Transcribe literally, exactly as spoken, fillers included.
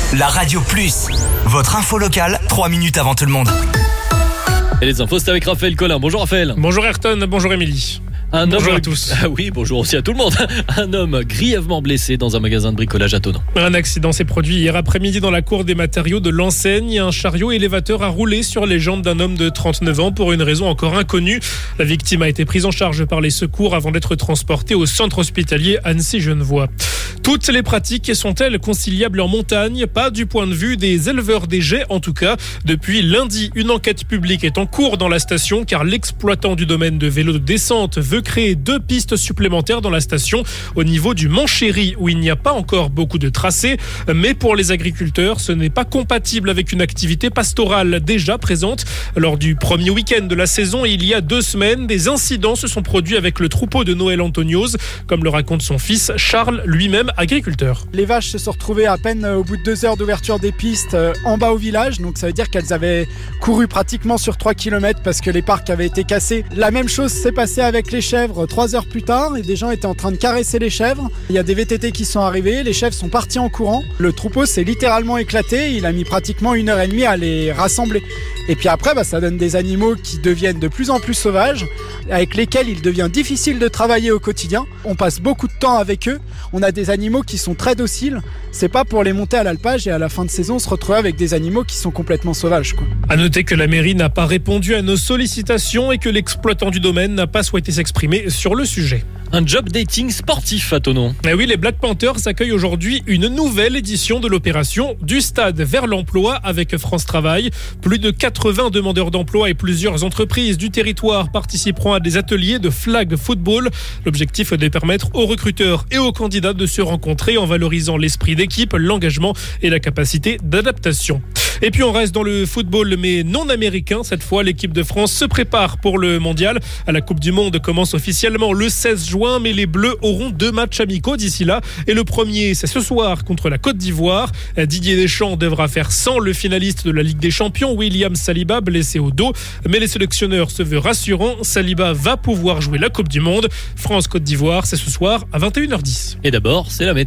La Radio Plus, votre info locale, trois minutes avant tout le monde. Et les infos, c'est avec Raphaël Collin. Bonjour Raphaël. Bonjour Ayrton, bonjour Émilie. Un bonjour homme... à tous. Ah oui, bonjour aussi à tout le monde. Un homme grièvement blessé dans un magasin de bricolage à Thonon. Un accident s'est produit hier après-midi dans la cour des matériaux de l'enseigne. Un chariot élévateur a roulé sur les jambes d'un homme de trente-neuf ans pour une raison encore inconnue. La victime a été prise en charge par les secours avant d'être transportée au centre hospitalier Annecy-Genevois. Toutes les pratiques sont-elles conciliables en montagne ? Pas du point de vue des éleveurs des jets en tout cas. Depuis lundi, une enquête publique est en cours dans la station car l'exploitant du domaine de vélo de descente veut créer deux pistes supplémentaires dans la station au niveau du Mont-Chéry où il n'y a pas encore beaucoup de tracés. Mais pour les agriculteurs, ce n'est pas compatible avec une activité pastorale déjà présente. Lors du premier week-end de la saison, il y a deux semaines, des incidents se sont produits avec le troupeau de Noël Antonios, comme le raconte son fils Charles, lui-même agriculteur. Les vaches se sont retrouvées à peine au bout de deux heures d'ouverture des pistes en bas au village, donc ça veut dire qu'elles avaient couru pratiquement sur trois kilomètres parce que les parcs avaient été cassés. La même chose s'est passée avec les chèvres trois heures plus tard et des gens étaient en train de caresser les chèvres. Il y a des V T T qui sont arrivés, les chèvres sont partis en courant. Le troupeau s'est littéralement éclaté, il a mis pratiquement une heure et demie à les rassembler. Et puis après, bah, ça donne des animaux qui deviennent de plus en plus sauvages, avec lesquels il devient difficile de travailler au quotidien. On passe beaucoup de temps avec eux, on a des animaux qui sont très dociles. C'est pas pour les monter à l'alpage et à la fin de saison se retrouver avec des animaux qui sont complètement sauvages, quoi. À noter que la mairie n'a pas répondu à nos sollicitations et que l'exploitant du domaine n'a pas souhaité s'exprimer sur le sujet. Un job dating sportif à Thonon. Et oui, les Black Panthers accueillent aujourd'hui une nouvelle édition de l'opération Du stade vers l'emploi avec France Travail. Plus de quatre-vingts demandeurs d'emploi et plusieurs entreprises du territoire participeront à des ateliers de flag football. L'objectif est de permettre aux recruteurs et aux candidats de se rencontrer en valorisant l'esprit d'équipe, l'engagement et la capacité d'adaptation. Et puis on reste dans le football mais non américain. Cette fois, l'équipe de France se prépare pour le mondial. La Coupe du Monde commence officiellement le seize juin, mais les Bleus auront deux matchs amicaux d'ici là. Et le premier, c'est ce soir contre la Côte d'Ivoire. Didier Deschamps devra faire sans le finaliste de la Ligue des Champions, William Saliba, blessé au dos. Mais les sélectionneurs se veulent rassurants. Saliba va pouvoir jouer la Coupe du Monde. France-Côte d'Ivoire, c'est ce soir à vingt et une heures dix. Et d'abord, c'est la météo.